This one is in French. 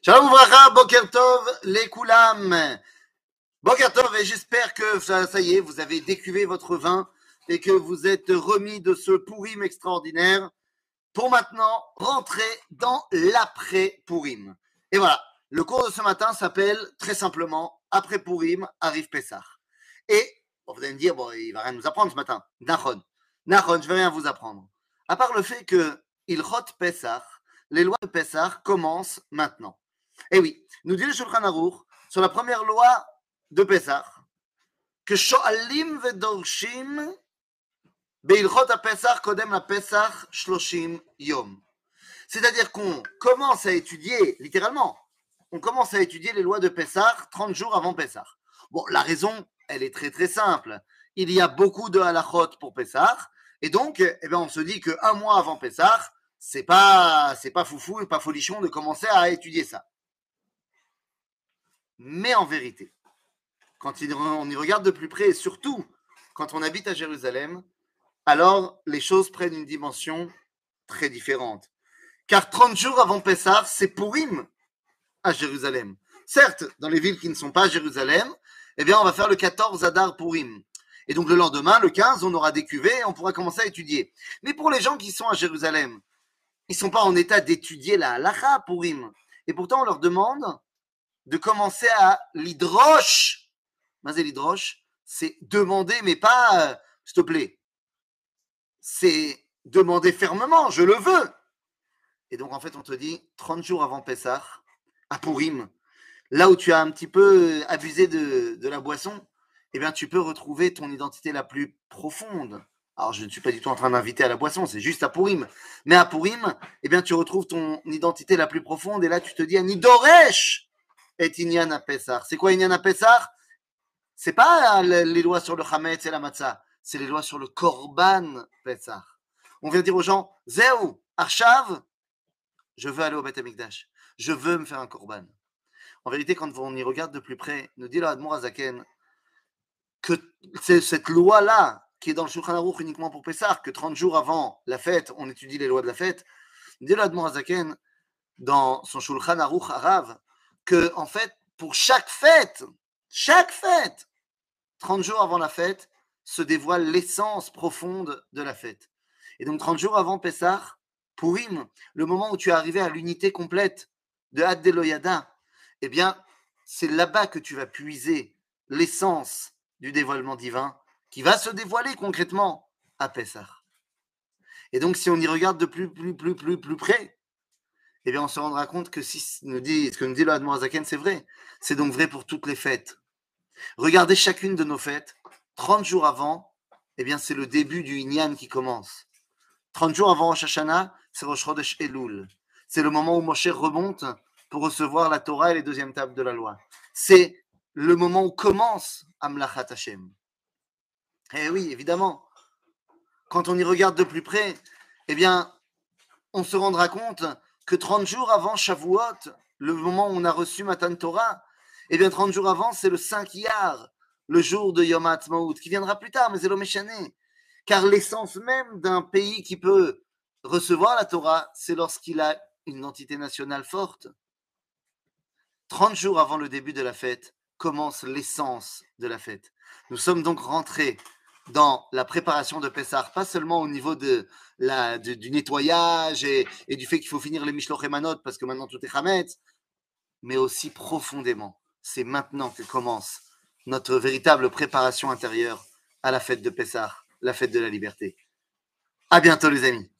Shalom Vracha, Boker Tov, les Koulam. Boker Tov, et j'espère que ça y est, vous avez décuvé votre vin et que vous êtes remis de ce Pourim extraordinaire pour maintenant rentrer dans l'après-Pourim. Et voilà, le cours de ce matin s'appelle très simplement Après Pourim arrive Pessah. Et vous allez me dire, bon, il va rien nous apprendre ce matin. Nachon, je vais rien vous apprendre. À part le fait que Ilchot Pessah, les lois de Pessah commencent maintenant. Et oui, nous dit le Shulchan Aruch sur la première loi de Pessah que Shoalim Vedorshim Beilchot HaPessah Kodem HaPessah Shloshim Yom. C'est-à-dire qu'on commence à étudier, littéralement, on commence à étudier les lois de Pessah 30 jours avant Pessah. Bon, la raison, elle est très très simple. Il y a beaucoup de halachot pour Pessah, et donc, on se dit qu'un mois avant Pessah, c'est pas foufou et pas folichon de commencer à étudier ça. Mais en vérité, quand on y regarde de plus près, et surtout quand on habite à Jérusalem, alors les choses prennent une dimension très différente. Car 30 jours avant Pessah, c'est Pourim à Jérusalem. Certes, dans les villes qui ne sont pas à Jérusalem, on va faire le 14 Adar Pourim. Et donc le lendemain, le 15, on aura des cuvées et on pourra commencer à étudier. Mais pour les gens qui sont à Jérusalem, ils ne sont pas en état d'étudier la halacha Pourim. Et pourtant, on leur demande de commencer à l'hydroche. Mazé l'hydroche, c'est demander, mais pas s'il te plaît. C'est demander fermement, je le veux. Et donc, en fait, on te dit 30 jours avant Pessah, à Pourim, là où tu as un petit peu abusé de la boisson, tu peux retrouver ton identité la plus profonde. Alors, je ne suis pas du tout en train d'inviter à la boisson, c'est juste à Pourim. Mais à Pourim, tu retrouves ton identité la plus profonde. Et là, tu te dis, Anidoresh et Inyan à Pessah. C'est quoi Inyan à Pessah? C'est pas les lois sur le Hametz et la Matzah, c'est les lois sur le Korban Pessah. On vient dire aux gens, Zéou, Arshav, je veux aller au Beth Amikdash, je veux me faire un Korban. En vérité, quand on y regarde de plus près, nous dit le Admor Azaken que c'est cette loi-là qui est dans le Shulchan Aruch uniquement pour Pessah, que 30 jours avant la fête, on étudie les lois de la fête. Nous dit le Admor Azaken dans son Shulchan Aruch Arav que, en fait, pour chaque fête, 30 jours avant la fête, se dévoile l'essence profonde de la fête. Et donc 30 jours avant Pessah, Pourim, le moment où tu es arrivé à l'unité complète de Had Deloyada, c'est là-bas que tu vas puiser l'essence du dévoilement divin qui va se dévoiler concrètement à Pessah. Et donc si on y regarde de plus près, on se rendra compte que ce que nous dit le Admor Azaken, c'est vrai. C'est donc vrai pour toutes les fêtes. Regardez chacune de nos fêtes, 30 jours avant, c'est le début du Inyan qui commence. 30 jours avant Rosh Hashanah, c'est Rosh Chodesh Elul. C'est le moment où Moshe remonte pour recevoir la Torah et les deuxièmes tables de la loi. C'est le moment où commence Amlachat Hashem. Eh oui, évidemment. Quand on y regarde de plus près, on se rendra compte que 30 jours avant Shavuot, le moment où on a reçu Matan Torah, 30 jours avant, c'est le 5 Iyar, le jour de Yom HaAtzmaut, qui viendra plus tard, mais c'est l'Oméchané. Car l'essence même d'un pays qui peut recevoir la Torah, c'est lorsqu'il a une identité nationale forte. 30 jours avant le début de la fête, commence l'essence de la fête. Nous sommes donc rentrés dans la préparation de Pessah, pas seulement au niveau du nettoyage et du fait qu'il faut finir les Mishloch et Manot, parce que maintenant tout est Hametz, mais aussi profondément. C'est maintenant que commence notre véritable préparation intérieure à la fête de Pessah, la fête de la liberté. À bientôt les amis.